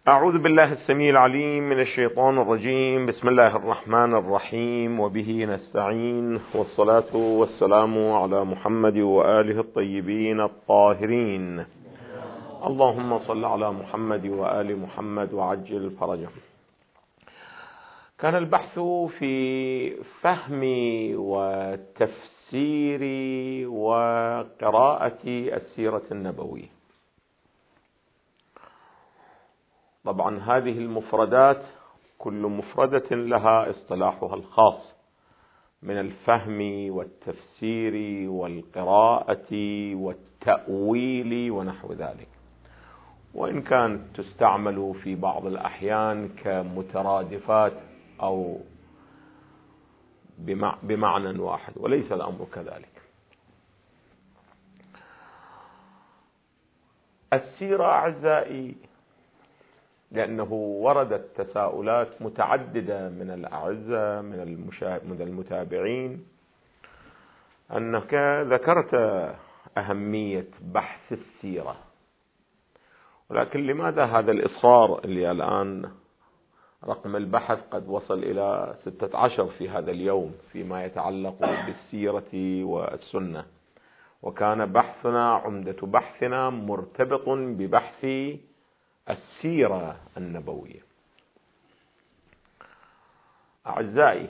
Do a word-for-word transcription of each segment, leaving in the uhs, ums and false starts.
أعوذ بالله السميع العليم من الشيطان الرجيم. بسم الله الرحمن الرحيم، وبه نستعين، والصلاة والسلام على محمد وآله الطيبين الطاهرين. اللهم صل على محمد وآل محمد وعجل فرجهم. كان البحث في فهم وتفسير وقراءة السيرة النبوية. طبعا هذه المفردات كل مفردة لها اصطلاحها الخاص من الفهم والتفسير والقراءة والتأويل ونحو ذلك، وإن كانت تستعمل في بعض الأحيان كمترادفات أو بمعنى واحد، وليس الأمر كذلك. السيرة أعزائي، لأنه وردت تساؤلات متعددة من الأعزة من المتابعين، أنك ذكرت أهمية بحث السيرة، ولكن لماذا هذا الإصرار اللي الآن رقم البحث قد وصل إلى ستة عشر في هذا اليوم فيما يتعلق بالسيرة والسنة، وكان بحثنا عمدة بحثنا مرتبط ببحث السيرة النبوية. أعزائي،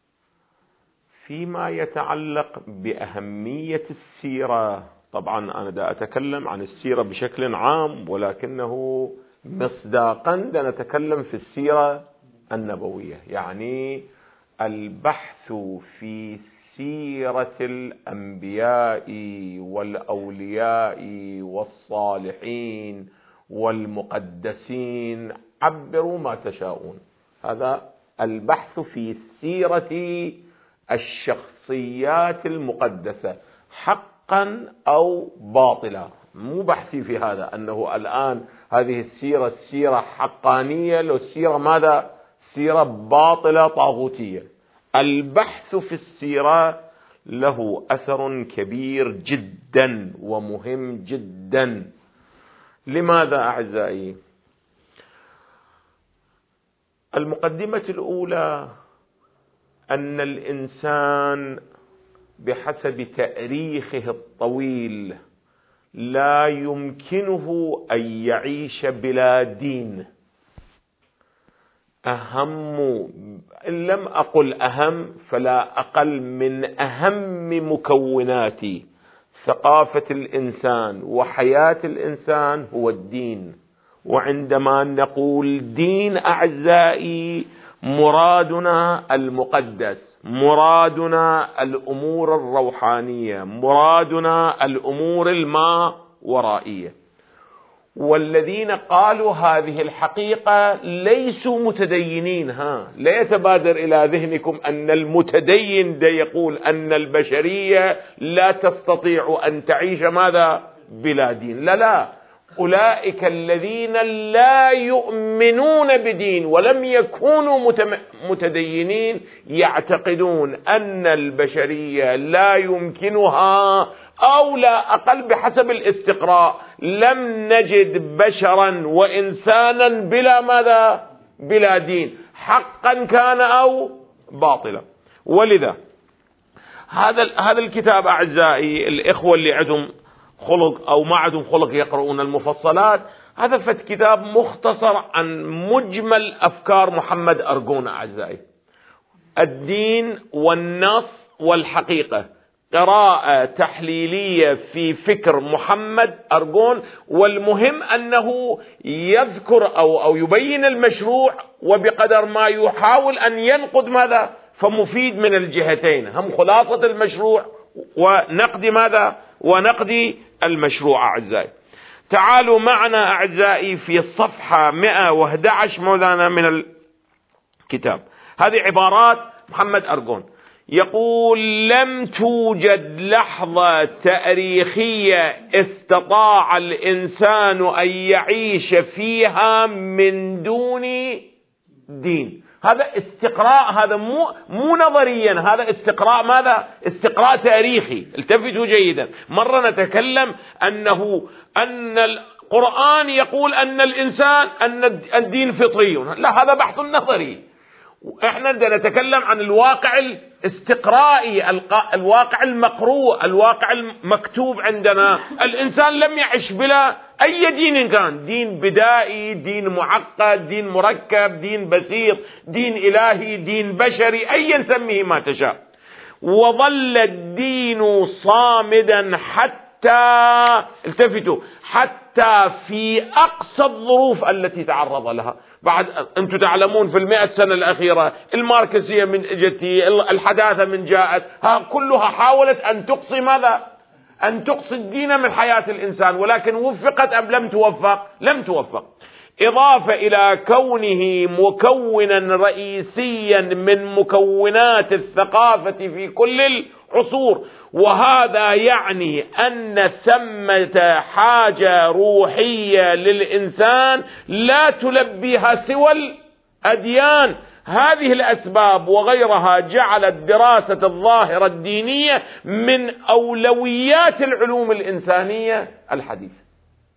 فيما يتعلق بأهمية السيرة، طبعا أنا دا أتكلم عن السيرة بشكل عام، ولكنه مصداقا دا نتكلم في السيرة النبوية، يعني البحث في سيرة الأنبياء والأولياء والصالحين والمقدسين، عبروا ما تشاءون. هذا البحث في سيرة الشخصيات المقدسة حقا أو باطلا. مو بحثي في هذا أنه الآن هذه السيرة السيرة حقانية، لو السيرة ماذا؟ سيرة باطلة طاغوتية. البحث في السيرة له أثر كبير جدا ومهم جدا. لماذا أعزائي؟ المقدمة الأولى أن الإنسان بحسب تاريخه الطويل لا يمكنه أن يعيش بلا دين. أهم، إن لم أقل أهم فلا أقل من أهم مكونات ثقافة الإنسان وحياة الإنسان هو الدين. وعندما نقول دين أعزائي، مرادنا المقدس، مرادنا الأمور الروحانية، مرادنا الأمور الماورائية. والذين قالوا هذه الحقيقة ليسوا متدينين. ها، لا يتبادر إلى ذهنكم أن المتدين ده يقول أن البشرية لا تستطيع أن تعيش ماذا؟ بلا دين. لا لا، أولئك الذين لا يؤمنون بدين ولم يكونوا متدينين يعتقدون أن البشرية لا يمكنها، أو لا أقل بحسب الاستقراء لم نجد بشرا وإنسانا بلا ماذا؟ بلا دين، حقا كان أو باطلا. ولذا هذا هذا الكتاب أعزائي، الإخوة اللي عندهم خلق أو ما عندهم خلق يقرؤون المفصلات، هذا فت كتاب مختصر عن مجمل أفكار محمد أرغون. أعزائي، الدين والنص والحقيقة، قراءة تحليلية في فكر محمد أرغون. والمهم أنه يذكر أو أو يبين المشروع، وبقدر ما يحاول أن ينقد ماذا؟ فمفيد من الجهتين، هم خلاصة المشروع ونقد ماذا؟ ونقد المشروع. أعزائي، تعالوا معنا أعزائي في الصفحة مئة وأحد عشر مولانا من الكتاب. هذه عبارات محمد أرغون، يقول: لم توجد لحظة تاريخية استطاع الإنسان أن يعيش فيها من دون دين. هذا استقراء، هذا مو مو نظريا، هذا استقراء ماذا؟ استقراء تاريخي. التفتوا جيدا، مرة نتكلم أنه أن القرآن يقول أن الإنسان أن الدين فطري. لا، هذا بحث نظري. احنا نتكلم عن الواقع الاستقرائي، الواقع المقروء، الواقع المكتوب عندنا. الإنسان لم يعش بلا أي دين كان، دين بدائي، دين معقد، دين مركب، دين بسيط، دين إلهي، دين بشري، أيا سميه ما تشاء. وظل الدين صامدا حتى، التفتوا، حتى في أقصى الظروف التي تعرض لها. بعد أنتم تعلمون في المئة سنة الأخيرة الماركسية من اجتي، الحداثة من جاءت، ها كلها حاولت أن تقصي ماذا؟ أن تقصي الدين من حياة الإنسان، ولكن وفقت أم لم توفق؟ لم توفق. إضافة إلى كونه مكونا رئيسيا من مكونات الثقافة في كل العصور، وهذا يعني أن ثمة حاجة روحية للإنسان لا تلبيها سوى الأديان. هذه الأسباب وغيرها جعلت دراسة الظاهرة الدينية من أولويات العلوم الإنسانية الحديثة.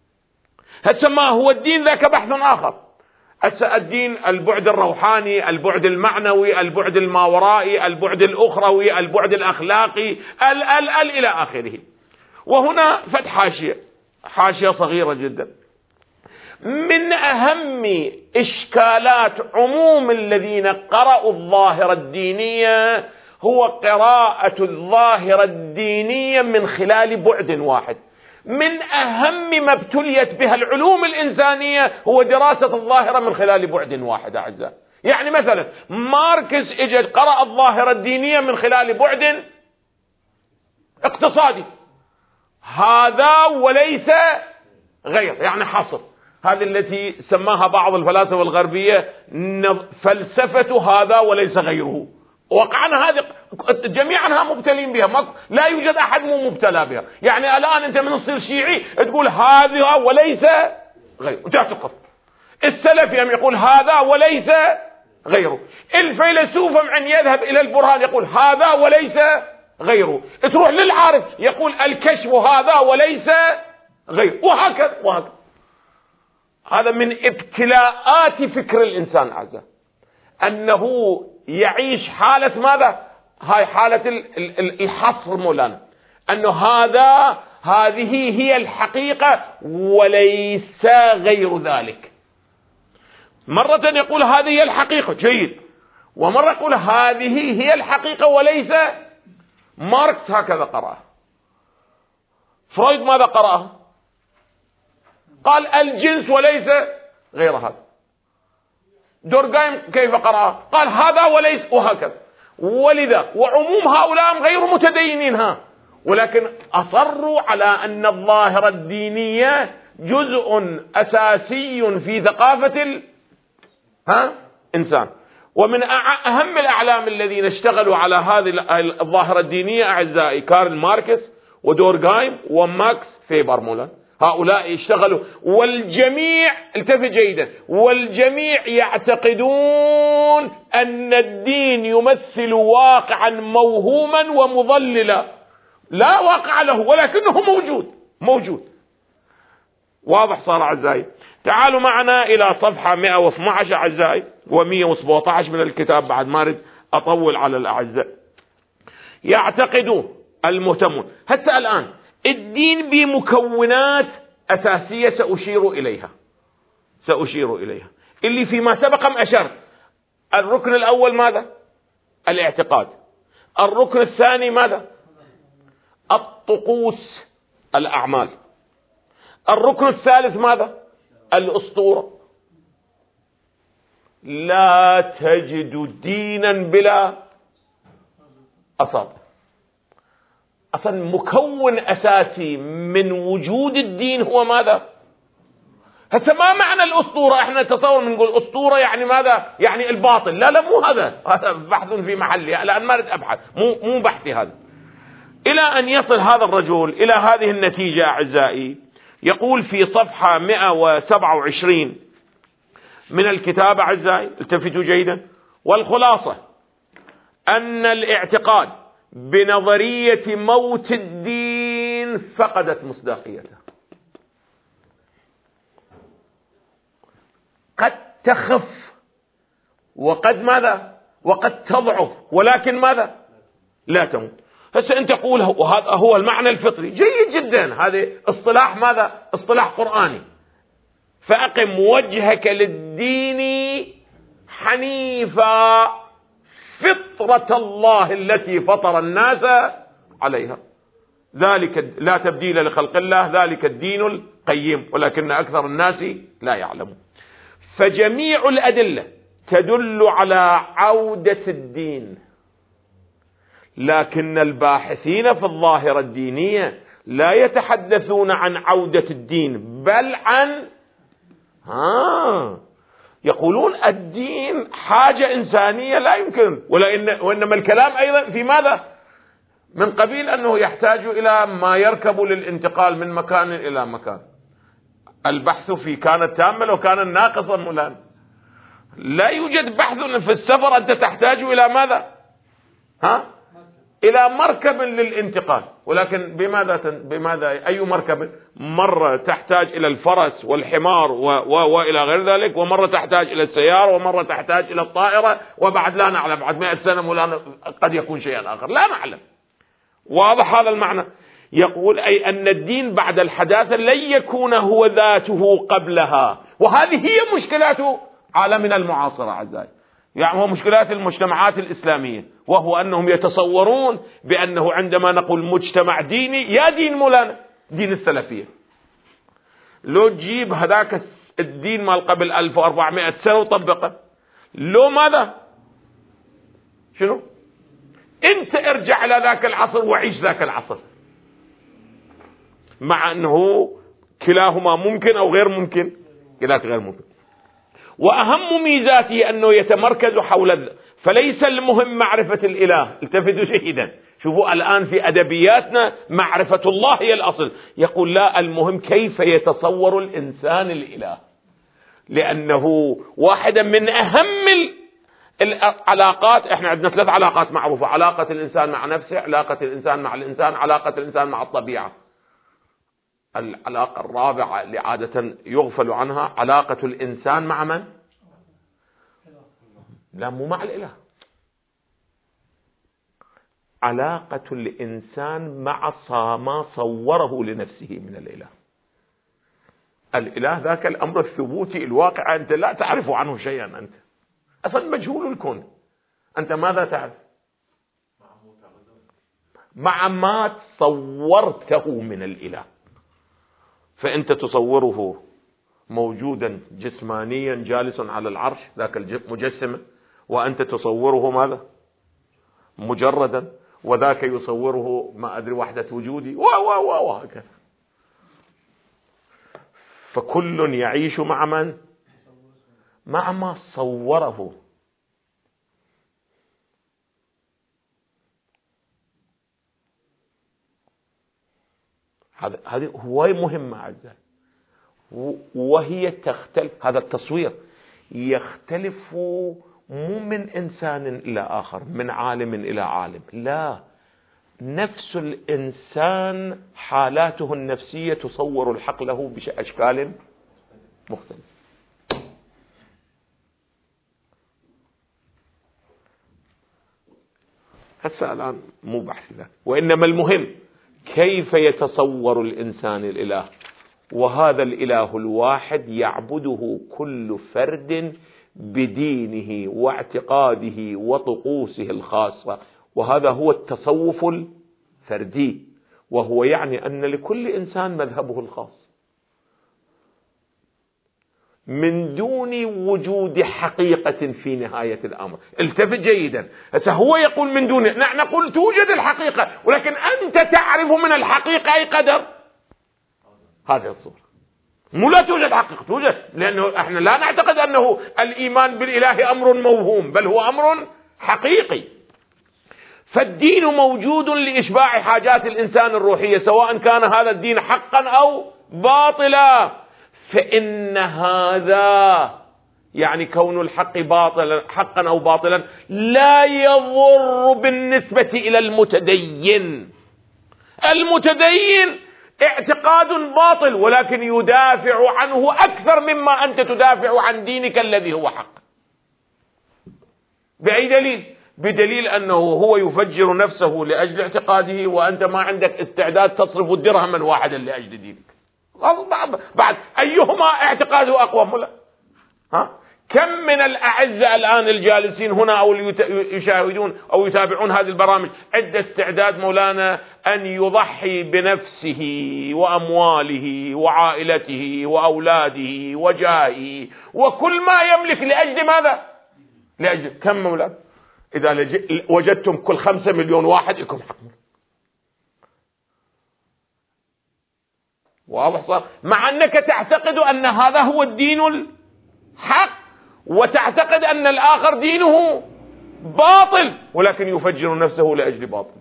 هسه ما هو الدين ذاك بحث آخر. هسه الدين البعد الروحاني، البعد المعنوي، البعد الماورائي، البعد الأخروي، البعد الأخلاقي، ال ال ال إلى آخره. وهنا فتح حاشية، حاشية صغيرة جدا. من أهم إشكالات عموم الذين قرأوا الظاهرة الدينية هو قراءة الظاهرة الدينية من خلال بعد واحد. من أهم ما ابتليت بها العلوم الإنسانية هو دراسة الظاهرة من خلال بعد واحد أعزائي. يعني مثلا ماركس اجى قرأ الظاهرة الدينية من خلال بعد اقتصادي، هذا وليس غير، يعني حصر. هذه التي سماها بعض الفلاسفة الغربية فلسفة هذا وليس غيره. وقعنا هذه جميعا مبتلين بها، لا يوجد أحد مو مبتلى بها. يعني الآن أنت من تصير شيعي تقول هذا وليس غيره وتعتقد. السلفي يقول هذا وليس غيره. الفيلسوف من يذهب إلى البرهان يقول هذا وليس غيره. تروح للعارف يقول الكشف هذا وليس غيره، وهكذا وهكذا. هذا من ابتلاءات فكر الإنسان عزة، أنه يعيش حالة ماذا؟ هاي حالة الحصر مولانا، أنه هذا هذه هي الحقيقة وليس غير ذلك. مرة يقول هذه هي الحقيقة، جيد، ومرة يقول هذه هي الحقيقة وليس. ماركس هكذا قرأه. فرويد ماذا قرأه؟ قال الجنس وليس غير هذا. دوركهايم كيف قرأه؟ قال هذا وليس، وهكذا. ولذا وعموم هؤلاء غير متدينين ها، ولكن أصروا على أن الظاهرة الدينية جزء أساسي في ثقافة ال... ها إنسان. ومن أهم الأعلام الذين اشتغلوا على هذه الظاهرة الدينية أعزائي كارل ماركس ودوركهايم وماكس فيبر مولانا. هؤلاء اشتغلوا، والجميع التفت جيدا، والجميع يعتقدون أن الدين يمثل واقعا موهوما ومضللا لا واقع له، ولكنه موجود موجود واضح صار أعزائي. تعالوا معنا إلى صفحة مئة واثني عشر أعزائي ومئة وسبعة عشر من الكتاب، بعد ما أريد أطول على الأعزاء. يعتقدون المهتمون هسه الآن الدين بمكونات أساسية سأشير إليها سأشير إليها اللي فيما سبق ما أشرت. الركن الأول ماذا؟ الاعتقاد. الركن الثاني ماذا؟ الطقوس، الأعمال. الركن الثالث ماذا؟ الأسطورة. لا تجد دينا بلا أساطير. أصلا مكون أساسي من وجود الدين هو ماذا؟ هسه ما معنى الأسطورة؟ احنا نتصور نقول أسطورة يعني ماذا؟ يعني الباطل. لا لا مو هذا، هذا بحث في محله الآن ما أريد أبحث، مو مو بحثي هذا. إلى أن يصل هذا الرجل إلى هذه النتيجة أعزائي. يقول في صفحة مئة وسبعة وعشرين من الكتاب أعزائي، التفتوا جيدا، والخلاصة أن الاعتقاد بنظرية موت الدين فقدت مصداقيته. قد تخف وقد ماذا وقد تضعف، ولكن ماذا لا تموت. هسه أنت تقول وهذا هو المعنى الفطري، جيد جدا، هذا اصطلاح ماذا اصطلاح قرآني. فأقم وجهك للدين حنيفا فطرة الله التي فطر الناس عليها، ذلك لا تبديل لخلق الله، ذلك الدين القيم ولكن أكثر الناس لا يعلمون. فجميع الأدلة تدل على عودة الدين، لكن الباحثين في الظاهرة الدينية لا يتحدثون عن عودة الدين، بل عن ها يقولون الدين حاجة إنسانية لا يمكن، ولإن وإنما الكلام أيضا في ماذا من قبيل أنه يحتاج إلى ما يركب للانتقال من مكان إلى مكان. البحث في كانت تامة لو كان ناقصا مولانا، لا يوجد بحث في السفر، أنت تحتاج إلى ماذا ها إلى مركب للانتقال، ولكن بماذا بماذا أي مركب؟ مرة تحتاج إلى الفرس والحمار و... و... وإلى غير ذلك، ومرة تحتاج إلى السيارة، ومرة تحتاج إلى الطائرة، وبعد لا نعلم بعد مئة سنة مولانا قد يكون شيئا آخر لا نعلم. واضح هذا المعنى؟ يقول أي أن الدين بعد الحداثة لن يكون هو ذاته قبلها، وهذه هي مشكلات عالمنا المعاصرة أعزائي، يعني هو مشكلات المجتمعات الإسلامية، وهو أنهم يتصورون بأنه عندما نقول مجتمع ديني، يا دين مولانا دين السلفية، لو تجيب هذاك الدين مال قبل ألف وأربعمائة سنة وطبقه، لو ماذا شنو انت ارجع إلى ذاك العصر وعيش ذاك العصر، مع أنه كلاهما ممكن أو غير ممكن، كلاك غير ممكن. وأهم ميزاته أنه يتمركز حول الذ... فليس المهم معرفة الإله. التفتوا جيدا، شوفوا الآن في أدبياتنا معرفة الله هي الأصل، يقول لا، المهم كيف يتصور الإنسان الإله، لأنه واحدة من أهم العلاقات. احنا عندنا ثلاث علاقات معروفة: علاقة الإنسان مع نفسه، علاقة الإنسان مع الإنسان، علاقة الإنسان مع الطبيعة. العلاقة الرابعة اللي عادة يغفل عنها علاقة الإنسان مع من؟ لا، مو مع الإله، علاقة الإنسان مع ما صوره لنفسه من الإله. الإله ذاك الأمر الثبوتي الواقع، أنت لا تعرف عنه شيئا، أنت أصلا مجهول الكون، أنت ماذا تعرف؟ مع ما تصورته من الإله. فأنت تصوره موجودا جسمانيا جالس على العرش، ذاك المجسم، وأنت تصوره ماذا مجردا، وذاك يصوره ما أدري وحدة وجودي و و و وهكذا. فكل يعيش مع من؟ مع ما صوره. هذا هذه هو مهمة أعزائي، وهي تختلف. هذا التصوير يختلف مو من إنسان إلى آخر، من عالم إلى عالم، لا، نفس الإنسان حالاته النفسية تصور الحق له بأشكال مختلفة. هسه الآن مو بحث ذلك، وإنما المهم كيف يتصور الإنسان الإله، وهذا الإله الواحد يعبده كل فرد بدينه واعتقاده وطقوسه الخاصة، وهذا هو التصوف الفردي، وهو يعني أن لكل إنسان مذهبه الخاص من دون وجود حقيقة في نهاية الأمر. التفت جيدا، هو يقول من دون، نحن نقول توجد الحقيقة، ولكن أنت تعرف من الحقيقة أي قدر. هذه الصورة، مو لا توجد حقيقة، توجد، لأنه احنا لا نعتقد أنه الإيمان بالإله أمر موهوم، بل هو أمر حقيقي. فالدين موجود لإشباع حاجات الإنسان الروحية، سواء كان هذا الدين حقا أو باطلا. فإن هذا يعني كون الحق باطلا حقا أو باطلا لا يضر بالنسبة إلى المتدين. المتدين اعتقاد باطل ولكن يدافع عنه أكثر مما أنت تدافع عن دينك الذي هو حق. بأي دليل؟ بدليل أنه هو يفجر نفسه لأجل اعتقاده وأنت ما عندك استعداد تصرف درهما واحدا لأجل دينك. بعد أيهما اعتقاده أقوى ملا؟ ها؟ كم من الأعزة الآن الجالسين هنا أو يشاهدون أو يتابعون هذه البرامج عنده استعداد مولانا أن يضحي بنفسه وأمواله وعائلته وأولاده وجاهه وكل ما يملك لأجل ماذا؟ لأجل كم مولانا؟ إذا وجدتم كل خمسة مليون واحد لكم حق. واضح صار؟ مع أنك تعتقد أن هذا هو الدين الحق وتعتقد أن الآخر دينه باطل ولكن يفجر نفسه لأجل باطله.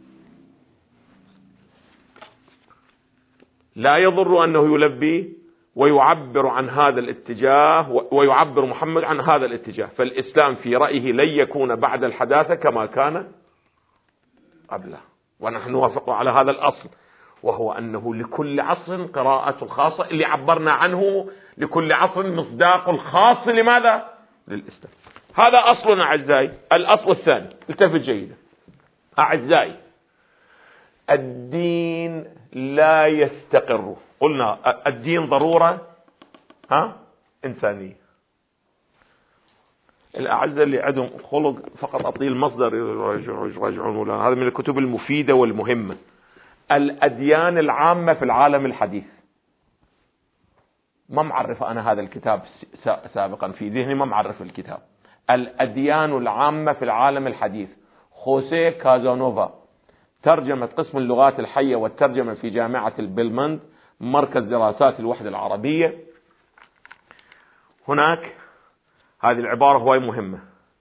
لا يضر أنه يلبي ويعبر عن هذا الاتجاه ويعبر محمد عن هذا الاتجاه. فالإسلام في رأيه لن يكون بعد الحداثة كما كان قبله، ونحن نوافق على هذا الأصل، وهو أنه لكل عصر قراءة خاصة اللي عبرنا عنه، لكل عصر مصداق الخاص. لماذا؟ للإسلام. هذا أصلنا أعزائي. الأصل الثاني، التفت جيدا أعزائي، الدين لا يستقر. قلنا الدين ضرورة ها إنسانية. الأعزة اللي عندهم خلق فقط أعطيه المصدر يراجعون، هذا من الكتب المفيدة والمهمة. الأديان العامة في العالم الحديث، ما معرف أنا هذا الكتاب سابقا في ذهني، ما معرف الكتاب. الأديان العامة في العالم الحديث، خوسيه كازانوفا، ترجمة قسم اللغات الحية والترجمة في جامعة البلمند، مركز دراسات الوحدة العربية. هناك هذه العبارة هواي مهمة: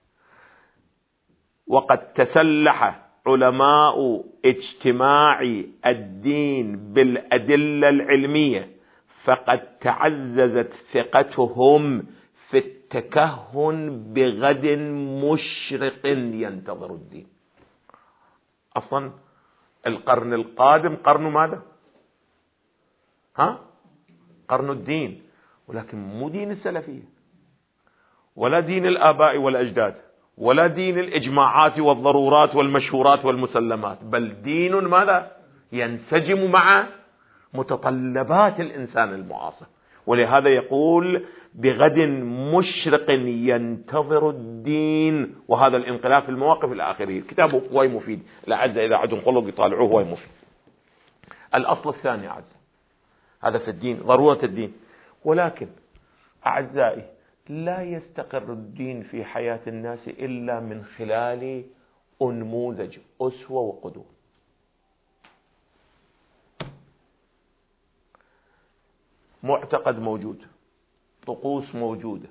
وقد تسلح علماء اجتماع الدين بالأدلة العلمية فقد تعززت ثقتهم في التكهن بغد مشرق ينتظر الدين. أصلا القرن القادم قرن ماذا؟ ها؟ قرن الدين، ولكن مو دين السلفية ولا دين الآباء والأجداد ولا دين الإجماعات والضرورات والمشهورات والمسلمات، بل دين ماذا؟ ينسجم مع متطلبات الإنسان المعاصر. ولهذا يقول بغد مشرق ينتظر الدين، وهذا الانقلاب في المواقف إلى آخره. كتابه هو مفيد، الأعزة إذا عندهم خلق يطالعوه، هو مفيد. الأصل الثاني أعزائي، هذا في الدين، ضرورة الدين. ولكن أعزائي لا يستقر الدين في حياة الناس إلا من خلال أنموذج، أسوة وقدوة. معتقد موجود، طقوس موجودة،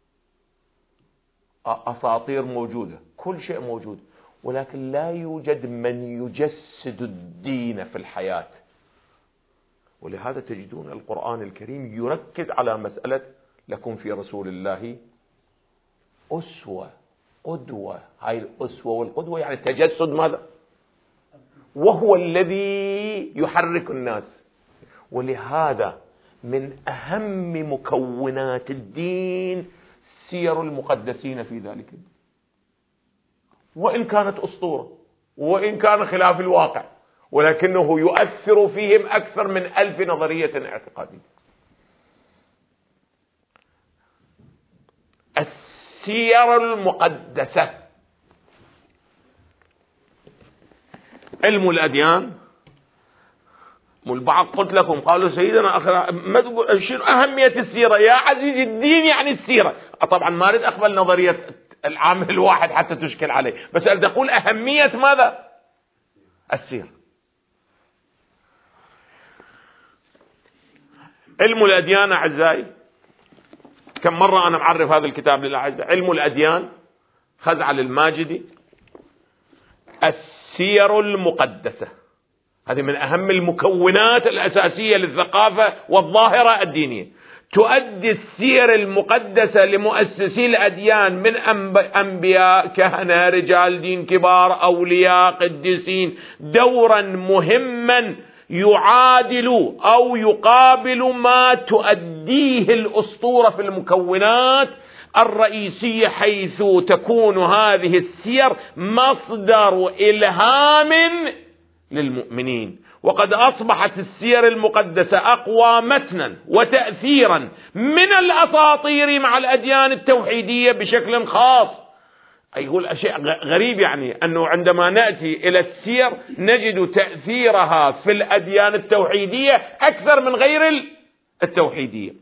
أساطير موجودة، كل شيء موجود، ولكن لا يوجد من يجسد الدين في الحياة. ولهذا تجدون القرآن الكريم يركز على مسألة لكم في رسول الله أسوة قدوة. هاي الأسوة والقدوة يعني تجسد ماذا؟ وهو الذي يحرك الناس. ولهذا من أهم مكونات الدين سير المقدسين في ذلك الدين، وإن كانت أسطورة وإن كان خلاف الواقع، ولكنه يؤثر فيهم أكثر من ألف نظرية اعتقادية. السير المقدسة، علم الأديان. والبعض قلت لكم قالوا سيدنا أخي ما تقول شنو أهمية السيرة يا عزيزي؟ الدين يعني السيرة. طبعا ما أريد أقبل نظرية العامل الواحد حتى تشكل عليه، بس أريد أقول أهمية ماذا؟ السيرة. علم الأديان أعزائي، كم مرة أنا معرف هذا الكتاب للأعزاء. علم الأديان، خزعل الماجدي، السير المقدسة. هذه من أهم المكونات الأساسية للثقافة والظاهرة الدينية. تؤدي السير المقدسة لمؤسسي الأديان من أنبياء، كهنة، رجال دين كبار، أولياء، قديسين، دورا مهما يعادل أو يقابل ما تؤديه الأسطورة في المكونات الرئيسية، حيث تكون هذه السير مصدر إلهام للمؤمنين. وقد أصبحت السير المقدسة أقوى متنا وتأثيرا من الأساطير مع الأديان التوحيدية بشكل خاص. يقول شيء غريب، يعني أنه عندما نأتي إلى السير نجد تأثيرها في الأديان التوحيدية أكثر من غير التوحيدية،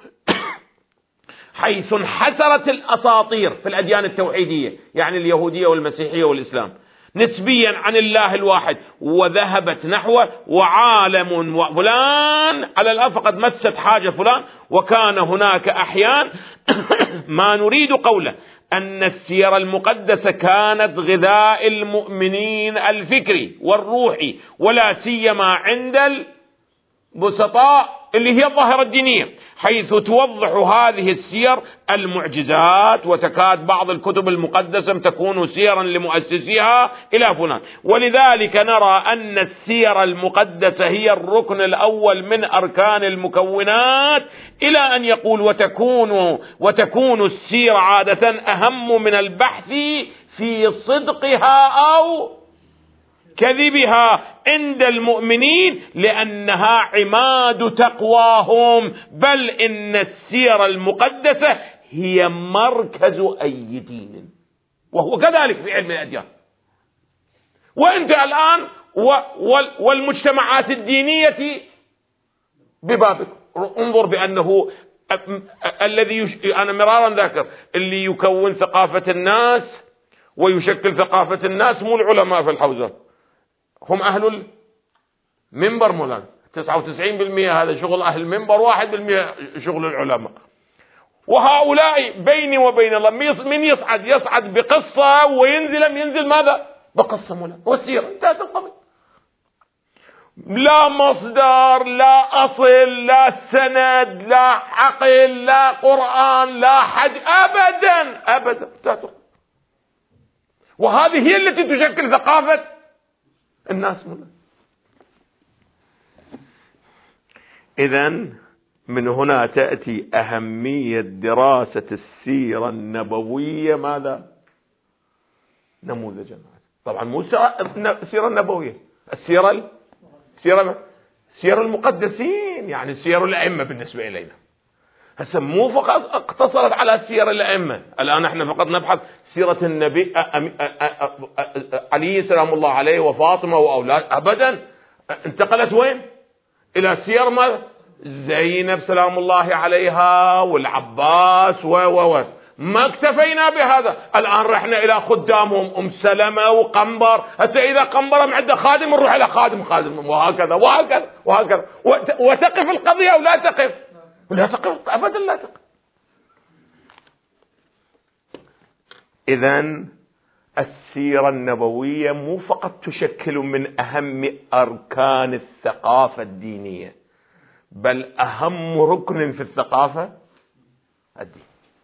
حيث انحسرت الأساطير في الأديان التوحيدية، يعني اليهودية والمسيحية والإسلام، نسبيا عن الله الواحد، وذهبت نحو وعالم وفلان على الأرض فقد مست حاجة فلان. وكان هناك أحيان ما نريد قوله أن السير المقدسة كانت غذاء المؤمنين الفكري والروحي، ولا سيما عند البسطاء اللي هي الظاهرة الدينية، حيث توضح هذه السير المعجزات، وتكاد بعض الكتب المقدسة تكون سيرا لمؤسسيها إلى فلان. ولذلك نرى أن السير المقدسة هي الركن الأول من أركان المكونات، إلى أن يقول وتكون وتكون السير عادة أهم من البحث في صدقها أو كذبها عند المؤمنين، لأنها عماد تقواهم، بل إن السير المقدسة هي مركز أي دين، وهو كذلك في علم الأديان. وأنت الآن والمجتمعات الدينية ببابك انظر بأنه الذي أنا مرارا ذاكر اللي يكون ثقافة الناس ويشكل ثقافة الناس مو العلماء في الحوزة، هم أهل المنبر. مولانا تسعة وتسعين بالمئة هذا شغل أهل المنبر، واحد بالمئة شغل العلماء. وهؤلاء بيني وبين الله من يصعد يصعد بقصة وينزل ينزل ماذا بقصة مولانا والسيرة، انتهت القضية. لا مصدر، لا أصل، لا سند، لا عقل، لا قرآن، لا حد، أبدا أبدا انتهت. وهذه هي التي تشكل ثقافة الناس مولانا. إذن من هنا تأتي أهمية دراسة السيرة النبوية ماذا نموذجا. طبعا مو السيرة النبوية، السيرة السيرة سير المقدسين، يعني سير الأئمة بالنسبة إلينا. هسه مو فقط اقتصرت على سير الأئمة، الآن احنا فقط نبحث سيرة النبي علي سلام الله عليه وفاطمة وأولاد، أبدا انتقلت وين؟ إلى سير ما زينب سلام الله عليها والعباس و و و ما اكتفينا بهذا، الآن رحنا إلى خدامهم أم سلمة وقنبر. هسه إذا قنبر عنده خادم نروح إلى خادم خادم وهكذا وهكذا وهكذا، وتقف القضية أو لا تقف؟ ولا تقف أبدا، لا تقف. إذن السيرة النبوية مو فقط تشكل من أهم أركان الثقافة الدينية، بل أهم ركن في الثقافة الدين.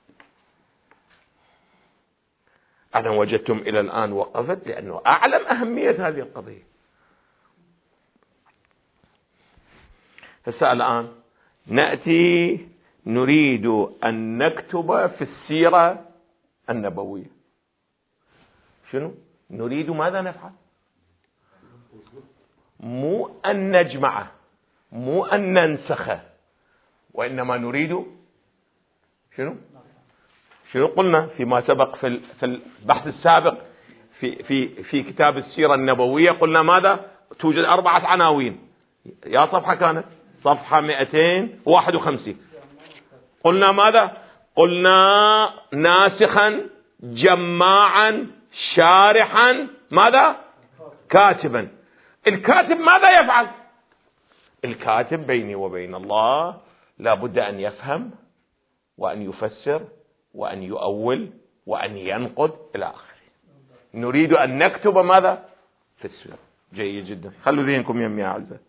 أنا وجدتم إلى الآن وقفت لأنه أعلم أهمية هذه القضية. هسه الآن نأتي نريد أن نكتب في السيرة النبوية. شنو نريد؟ ماذا نفعل؟ مو أن نجمعه، مو أن ننسخه، وإنما نريد شنو شنو قلنا فيما سبق في في البحث السابق في في في كتاب السيرة النبوية. قلنا ماذا؟ توجد أربعة عناوين. يا صفحة كانت صفحة مئتين وواحد وخمسين. قلنا ماذا؟ قلنا ناسخا، جماعا، شارحا، ماذا؟ كاتبا. الكاتب ماذا يفعل؟ الكاتب بيني وبين الله لا بد أن يفهم وأن يفسر وأن يؤول وأن ينقد إلى آخره. نريد أن نكتب ماذا؟ في السيرة. جيد جدا، خلوا ذهنكم يمي أعزائي.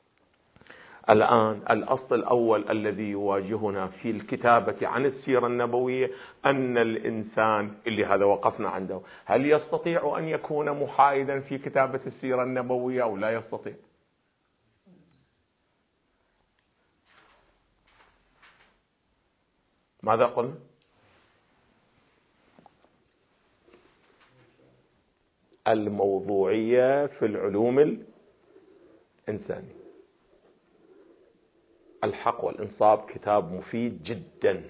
الآن الأصل الأول الذي يواجهنا في الكتابة عن السيرة النبوية أن الإنسان اللي هذا وقفنا عنده، هل يستطيع أن يكون محايدا في كتابة السيرة النبوية أو لا يستطيع؟ ماذا قلنا؟ الموضوعية في العلوم الإنسانية. الحق والإنصاف كتاب مفيد جدا.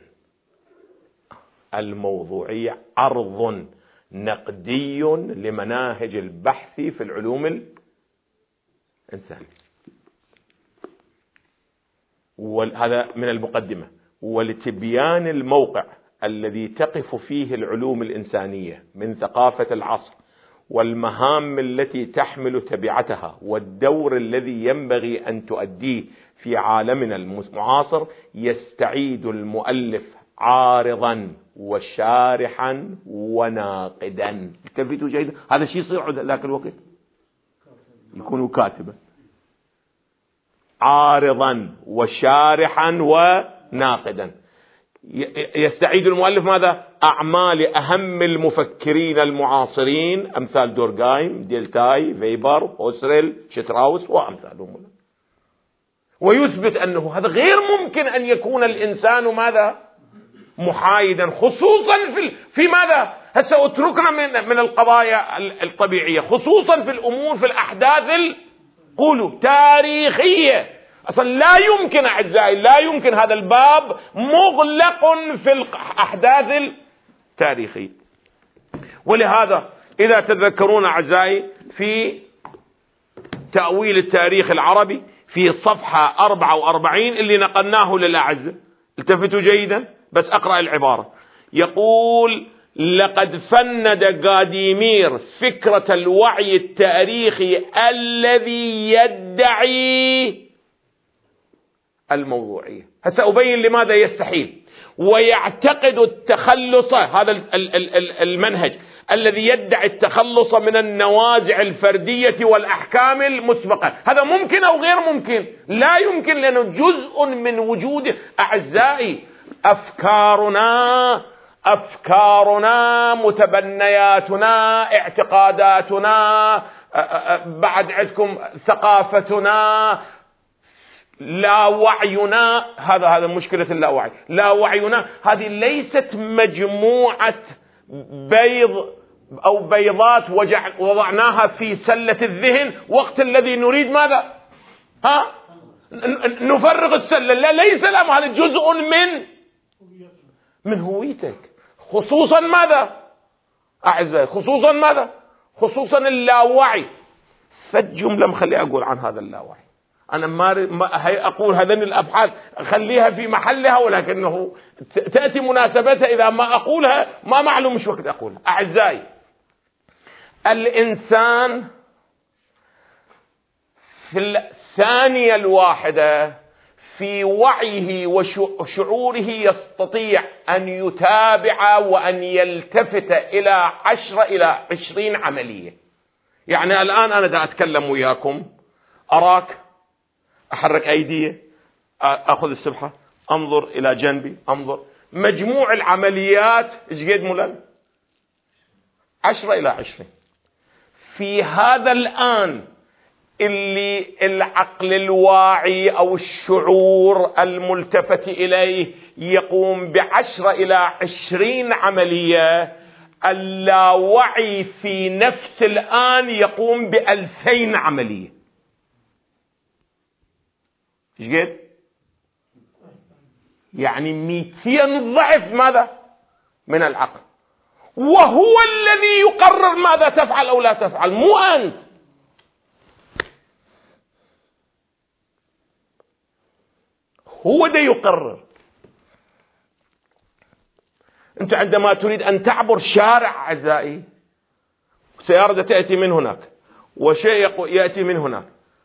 الموضوعية عرض نقدي لمناهج البحث في العلوم الإنسانية، وهذا من المقدمة. ولتبيان الموقع الذي تقف فيه العلوم الإنسانية من ثقافة العصر والمهام التي تحمل تبعتها والدور الذي ينبغي أن تؤديه في عالمنا المعاصر، يستعيد المؤلف عارضا وشارحا وناقدا. التلفيت جيدا، هذا شيء يصير ذاك الوقت يكون كاتبا، عارضا وشارحا وناقدا. يستعيد المؤلف ماذا؟ أعمال أهم المفكرين المعاصرين أمثال دورغايم، ديلتاي، فيبر، هوسريل، شتراوس وأمثالهم، ويثبت أنه هذا غير ممكن أن يكون الإنسان ماذا؟ محايدا، خصوصا في في ماذا؟ هسه اتركنا من من القضايا الطبيعية، خصوصا في الأمور في الأحداث قولوا تاريخية. أصلا لا يمكن أعزائي، لا يمكن، هذا الباب مغلق في الأحداث التاريخية. ولهذا إذا تذكرون أعزائي في تأويل التاريخ العربي في صفحة أربعة وأربعين اللي نقلناه للأعزة، التفتوا جيدا بس أقرأ العبارة. يقول: لقد فند غاديمير فكرة الوعي التاريخي الذي يدعي الموضوعية. هسأبين لماذا يستحيل، ويعتقد التخلص، هذا المنهج الذي يدعي التخلص من النوازع الفردية والأحكام المسبقة. هذا ممكن أو غير ممكن؟ لا يمكن، لأنه جزء من وجود أعزائي أفكارنا أفكارنا متبنياتنا اعتقاداتنا، بعد عندكم ثقافتنا، لا وعينا. هذا هذا مشكلة اللاوعي. لا وعينا هذه ليست مجموعة بيض أو بيضات وضعناها في سلة الذهن وقت الذي نريد ماذا؟ ها؟ نفرغ السلة. لا، ليس لهم، هذا جزء من من هويتك. خصوصا ماذا أعزائي؟ خصوصا ماذا؟ خصوصا اللاوعي. فالجملة مخلي أقول عن هذا اللاوعي. أنا ما أقول هذين الأبحاث خليها في محلها، ولكنه تأتي مناسبتها إذا ما أقولها ما معلوم مش وقت أقولها. أعزائي، الإنسان في الثانية الواحدة في وعيه وشعوره يستطيع أن يتابع وأن يلتفت إلى عشرة إلى عشرين عملية. يعني الآن أنا دا أتكلم وياكم، أراك، أحرك أيدي، أخذ السبحة، أنظر إلى جنبي، أنظر، مجموع العمليات إيش قد مولان؟ عشرة إلى عشرين. في هذا الآن اللي العقل الواعي أو الشعور الملتفت إليه يقوم بعشرة إلى عشرين عملية، اللاوعي في نفس الآن يقوم بألفين عملية. إيش قد؟ يعني مئتين ضعف ماذا؟ من العقل. وهو الذي يقرر ماذا تفعل أو لا تفعل، مو أنت. هو ده يقرر. أنت عندما تريد أن تعبر شارع أعزائي، سيارة تأتي من هناك وشيء يأتي من هناك،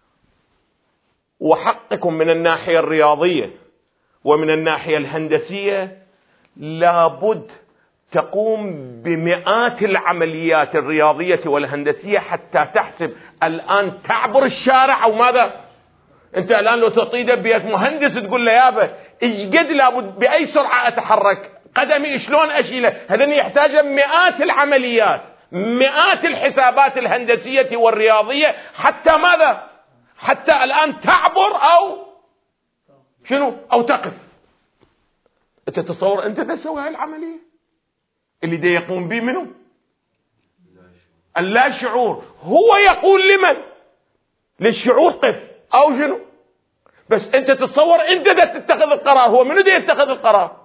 وحقكم من الناحية الرياضية ومن الناحية الهندسية لابد تقوم بمئات العمليات الرياضية والهندسية حتى تحسب الآن تعبر الشارع أو ماذا. أنت الآن لو تعطيه بيت مهندس تقول له يابا إيش قد لابد بأي سرعة أتحرك، قدمي شلون أشيله، هذا يحتاج مئات العمليات، مئات الحسابات الهندسية والرياضية حتى ماذا؟ حتى الآن تعبر أو شنو أو تقف. انت تتصور انت تسوي هاي العملية اللي دا يقوم به منه اللا شعور. هو يقول لمن؟ للشعور قف او شنو؟ بس انت تتصور انت دا تتخذ القرار، هو منو دا يتخذ القرار؟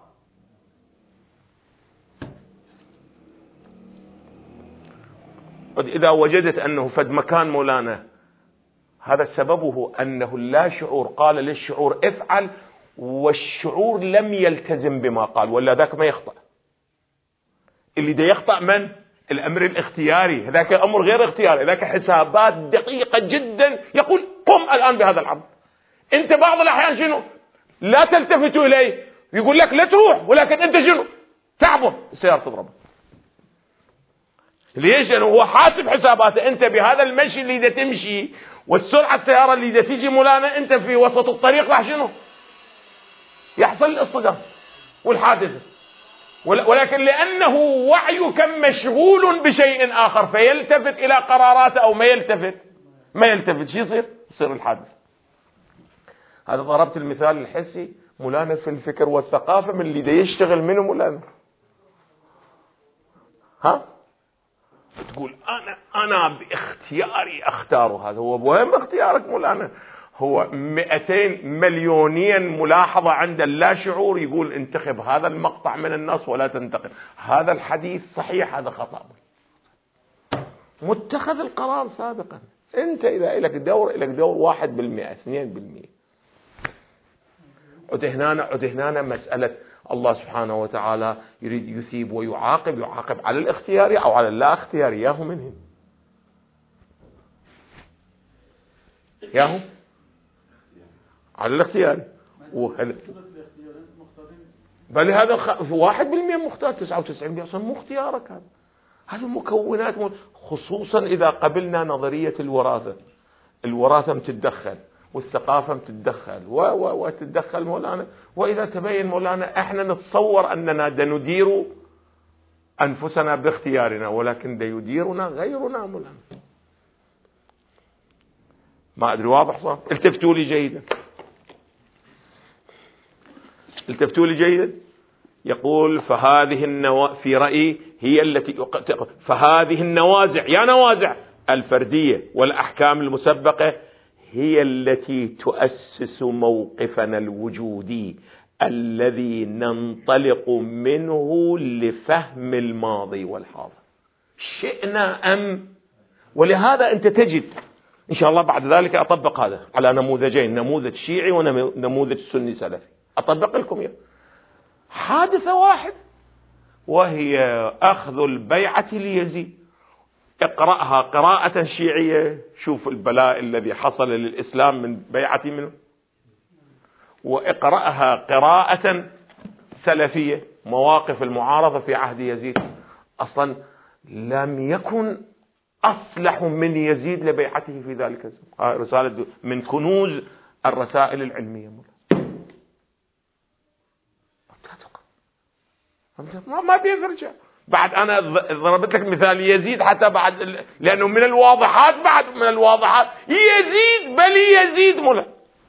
إذا وجدت أنه فد مكان مولانا هذا سببه أنه اللا شعور قال للشعور افعل، والشعور لم يلتزم بما قال، ولا ذاك ما يخطأ. اللي دا يخطأ من؟ الأمر الاختياري، هذاك أمر غير اختياري، هذاك حسابات دقيقة جدا يقول قم الآن بهذا العمل. أنت بعض الأحيان شنو؟ لا تلتفت إليه، يقول لك لا تروح، ولكن أنت شنو؟ تعبر السيارة تضربه. ليش؟ لأنه هو حاسب حساباته. أنت بهذا المشي اللي دا تمشي والسرعة السيارة اللي دا تيجي مولانا، أنت في وسط الطريق راح شنو؟ يحصل الاصطدام والحادثة، ولكن لأنه وعيك مشغول بشيء آخر فيلتفت إلى قراراته أو ما يلتفت ما يلتفت شو يصير؟ يصير الحادث. هذا ضربت المثال الحسي مولانا في الفكر والثقافة من اللي دا يشتغل منه مولانا. ها؟ تقول أنا أنا باختياري أختاره، هذا هو وين باختيارك مولانا؟ هو مئتين مليونيا ملاحظة عند اللا شعور يقول انتخب هذا المقطع من النص ولا تنتقد، هذا الحديث صحيح هذا خطأ، متخذ القرار سابقا. انت إذا لك دور لك دور واحد بالمئة اثنين بالمئة. عد هنا عد هنا مسألة الله سبحانه وتعالى يريد يثيب ويعاقب، يعاقب على الاختياري أو على اللا اختياري، ياهو منهم ياهو على الاختياري. وهل... بل هذا خ... واحد بالمئة مختار، تسعة وتسعين بالمئة مو اختيارك. هذا هذه مكونات م... خصوصا إذا قبلنا نظرية الوراثة. الوراثة متتدخل والثقافة متتدخل و... و... وتتدخل مولانا، وإذا تبين مولانا احنا نتصور أننا ندير أنفسنا باختيارنا، ولكن دا يديرنا غيرنا مولانا. ما أدري واضح صار؟ التفتوا لي جيدا، التفتوا لي جيدا. يقول فهذه النوا في رأيي هي التي فهذه النوازع يا نوازع الفردية والأحكام المسبقة هي التي تؤسس موقفنا الوجودي الذي ننطلق منه لفهم الماضي والحاضر شئنا أم. ولهذا أنت تجد إن شاء الله بعد ذلك أطبق هذا على نموذجين، نموذج شيعي ونموذج سني سلفي، أطبق لكم إياه. حادثة واحد وهي أخذ البيعة ليزيد، اقرأها قراءة شيعية، شوف البلاء الذي حصل للإسلام من بيعة منه، واقرأها قراءة سلفية، مواقف المعارضة في عهد يزيد. أصلا لم يكن أصلح من يزيد لبيعته في ذلك الزمن. رسالة من كنوز الرسائل العلمية. ما بيرجع. بعد أنا ضربت لك مثال يزيد حتى بعد، لأنه من الواضحات، بعد من الواضحات يزيد بل يزيد مولا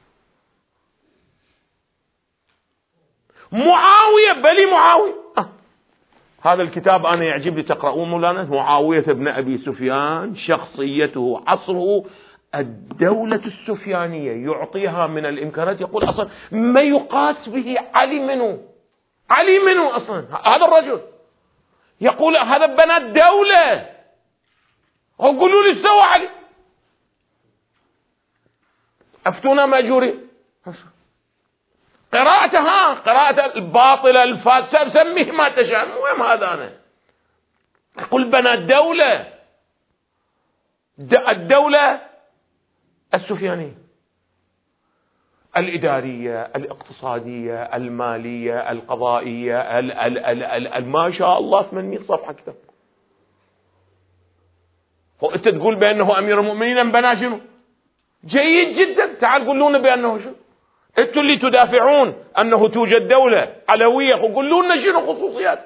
معاوية بل معاوية. آه. هذا الكتاب أنا يعجبني تقرؤون مولانا، معاوية بن أبي سفيان، شخصيته عصره الدولة السفيانية يعطيها من الإمكانات. يقول أصلا ما يقاس به علي منه، علي منه أصلا هذا الرجل. يقول هذا بنى الدولة، وقولوا لي استوى علي، أفتونا مأجورين. قراءتها قراءة الباطلة الفاسدة سميه ما تشاء، مهم هذا أنا. يقول بنى الدولة، الدولة السفيانية، الإدارية، الاقتصادية، المالية، القضائية، ال ال ال ال ال ما شاء الله ثمانمئة صفحة كتاب. هو أنت تقول بأنه أمير المؤمنين بنى شنو؟ جيد جدا. تعال قولوا لنا بأنه شنو؟ أنتوا اللي تدافعون أنه توجد دولة علوية، وقولوا لنا شنو خصوصيات.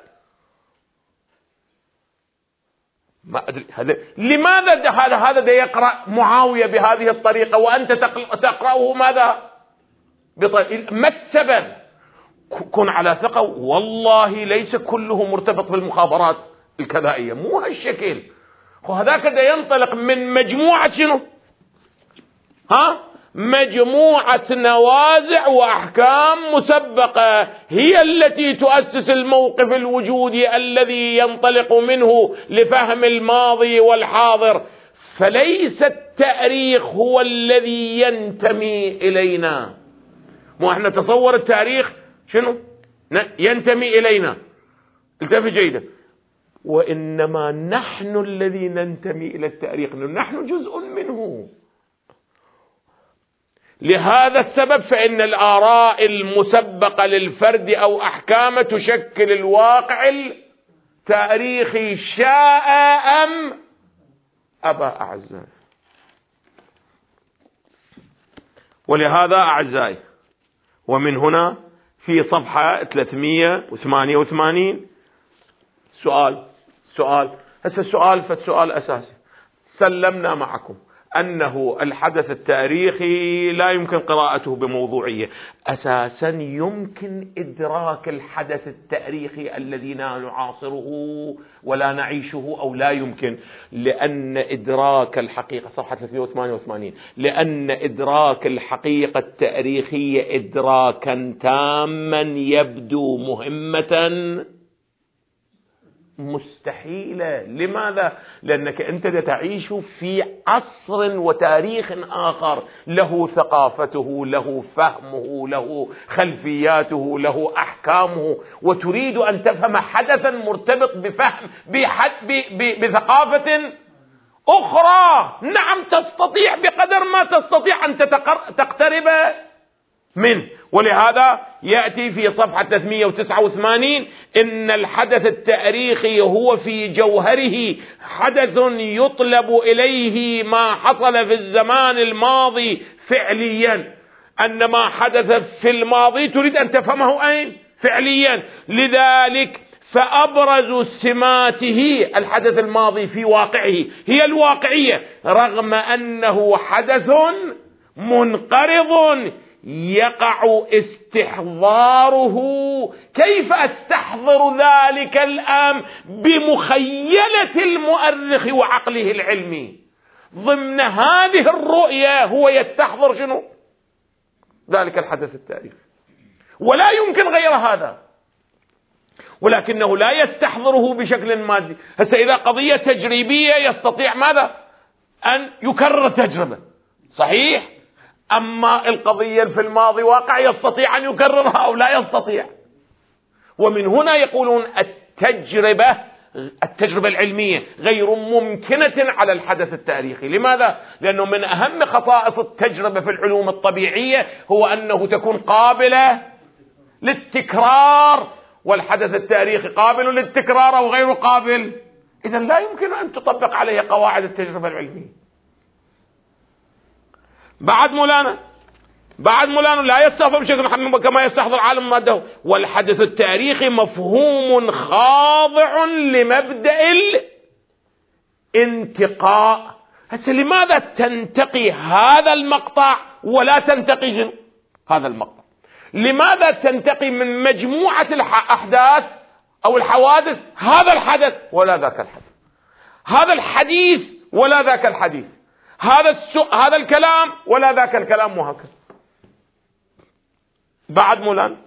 ما أدري هذا لماذا هذا هذا ده يقرأ معاوية بهذه الطريقة وأنت تقرأه ماذا؟ بطريقة ما السبب؟ كن على ثقة، والله ليس كله مرتبط بالمخابرات الكذائية، مو هالشكل. وهذاك ده ينطلق من مجموعة شنو؟ ها؟ مجموعة نوازع وأحكام مسبقة هي التي تؤسس الموقف الوجودي الذي ينطلق منه لفهم الماضي والحاضر، فليس التاريخ هو الذي ينتمي إلينا. مو احنا تصور التاريخ شنو؟ ينتمي إلينا، التفت جيدا، وإنما نحن الذي ننتمي إلى التاريخ، نحن جزء منه. لهذا السبب فإن الآراء المسبقة للفرد أو أحكامه تشكل الواقع التاريخي شاء أم أبى أعزائي. ولهذا أعزائي، ومن هنا في صفحة ثلاثمئة وثمانية وثمانين سؤال سؤال هسه السؤال فالسؤال أساسي. سلمنا معكم أنه الحدث التاريخي لا يمكن قراءته بموضوعية. أساسا يمكن إدراك الحدث التاريخي الذي نعاصره ولا نعيشه، أو لا يمكن، لأن إدراك الحقيقة، صفحة ثلاثمئة وثمانية وثمانين، لأن إدراك الحقيقة التاريخية إدراكا تاما يبدو مهمة مستحيلة. لماذا؟ لأنك أنت تعيش في عصر وتاريخ آخر، له ثقافته، له فهمه، له خلفياته، له أحكامه، وتريد أن تفهم حدثا مرتبط بفهم بحد بثقافة أخرى. نعم تستطيع بقدر ما تستطيع أن تقترب منه. ولهذا يأتي في صفحة ثلاثمئة وتسعة وثمانين إن الحدث التاريخي هو في جوهره حدث يطلب إليه ما حصل في الزمان الماضي فعليا، أن ما حدث في الماضي تريد أن تفهمه أين؟ فعليا. لذلك فأبرز سماته الحدث الماضي في واقعه هي الواقعية، رغم أنه حدث منقرض يقع استحضاره. كيف أستحضر ذلك الآن؟ بمخيلة المؤرخ وعقله العلمي. ضمن هذه الرؤية هو يستحضر شنو؟ ذلك الحدث التاريخي، ولا يمكن غير هذا، ولكنه لا يستحضره بشكل مادي. هسه إذا قضية تجريبية يستطيع ماذا؟ أن يكرر تجربة، صحيح؟ أما القضية في الماضي واقع يستطيع أن يكررها أو لا يستطيع. ومن هنا يقولون التجربة التجربة العلمية غير ممكنة على الحدث التاريخي. لماذا؟ لأنه من أهم خصائص التجربة في العلوم الطبيعية هو أنه تكون قابلة للتكرار، والحدث التاريخي قابل للتكرار أو غير قابل، إذن لا يمكن أن تطبق عليه قواعد التجربة العلمية. بعد مولانا بعد مولانا لا يستحضر بشكل كما يستحضر عالم ماده. والحدث التاريخي مفهوم خاضع لمبدأ الانتقاء. هسه لماذا تنتقي هذا المقطع ولا تنتقي هذا المقطع؟ لماذا تنتقي من مجموعة الأحداث أو الحوادث هذا الحدث ولا ذاك الحدث، هذا الحديث ولا ذاك الحديث، هذا السو... هذا الكلام ولا ذاك الكلام، وهكذا. بعد مولانا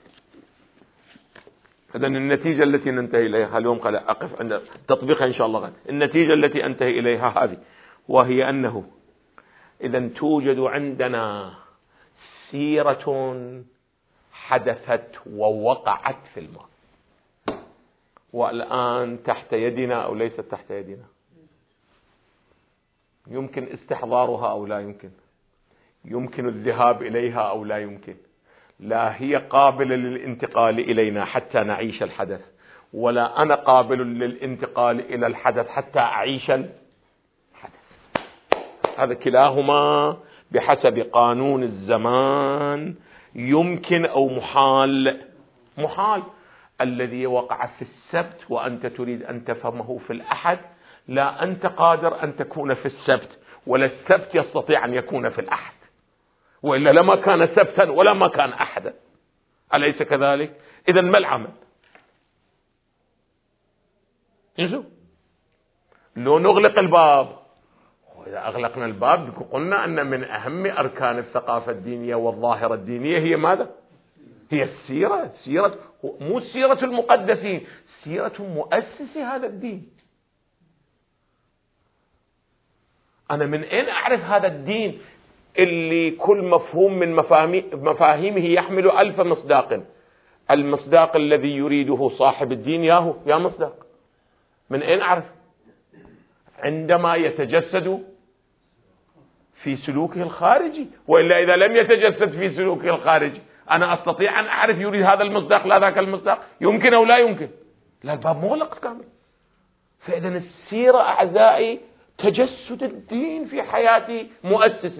إذن النتيجة التي ننتهي إليها اليوم، قال أقف عند تطبيقها إن شاء الله غد. النتيجة التي أنتهي إليها هذه، وهي أنه إذن توجد عندنا سيرة حدثت ووقعت في الماضي، والآن تحت يدنا أو ليست تحت يدنا، يمكن استحضارها أو لا يمكن، يمكن الذهاب إليها أو لا يمكن. لا هي قابلة للانتقال إلينا حتى نعيش الحدث، ولا أنا قابل للانتقال إلى الحدث حتى أعيش الحدث. هذا كلاهما بحسب قانون الزمان يمكن أو محال. محال. الذي وقع في السبت وأنت تريد أن تفهمه في الأحد، لا أنت قادر أن تكون في السبت، ولا السبت يستطيع أن يكون في الأحد، وإلا لما كان سبتا ولا ما كان أحدا. أليس كذلك؟ إذن ما العمل؟ انزو لو نغلق الباب، وإذا أغلقنا الباب قلنا أن من أهم أركان الثقافة الدينية والظاهرة الدينية هي ماذا؟ هي السيرة، سيرة مو سيرة المقدسين، سيرة مؤسس هذا الدين. أنا من أين أعرف هذا الدين اللي كل مفهوم من مفاهيمه يحمل ألف مصداق؟ المصداق الذي يريده صاحب الدين ياهو يا مصداق. من أين أعرف؟ عندما يتجسد في سلوكه الخارجي، وإلا إذا لم يتجسد في سلوكه الخارجي أنا أستطيع أن أعرف يريد هذا المصداق لا ذاك المصداق؟ يمكن أو لا يمكن؟ لا، الباب مغلق كامل. فإذا السيرة أعزائي تجسد الدين في حياة مؤسس.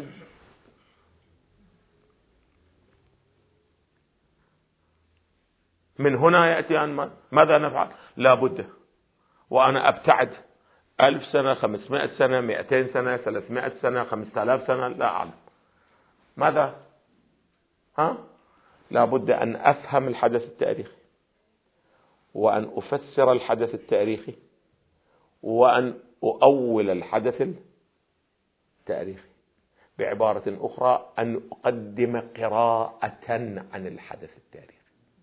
من هنا يأتي أن ماذا نفعل؟ لا بد وأنا أبتعد ألف سنة، خمسمائة سنة، مئتين سنة، ثلاثمائة سنة، خمسة آلاف سنة، لا أعلم ماذا. ها؟ لا بد أن أفهم الحدث التاريخي، وأن أفسر الحدث التاريخي، وأن أؤول الحدث التاريخي. بعبارة أخرى أن أقدم قراءة عن الحدث التاريخي.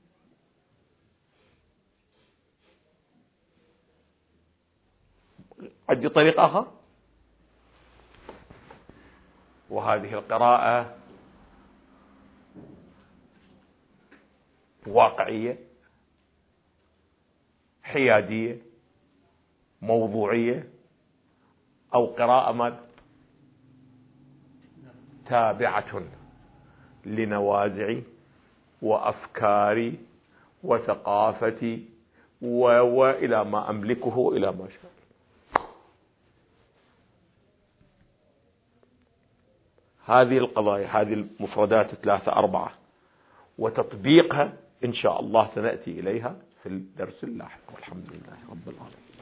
عندي طريق آخر، وهذه القراءة واقعية، حيادية، موضوعية، أو قراءة ما تابعة لنوازعي وأفكاري وثقافتي وإلى ما أملكه إلى ما شاء. هذه القضايا، هذه المفردات ثلاثة أربعة، وتطبيقها إن شاء الله سنأتي إليها في الدرس اللاحق، والحمد لله رب العالمين.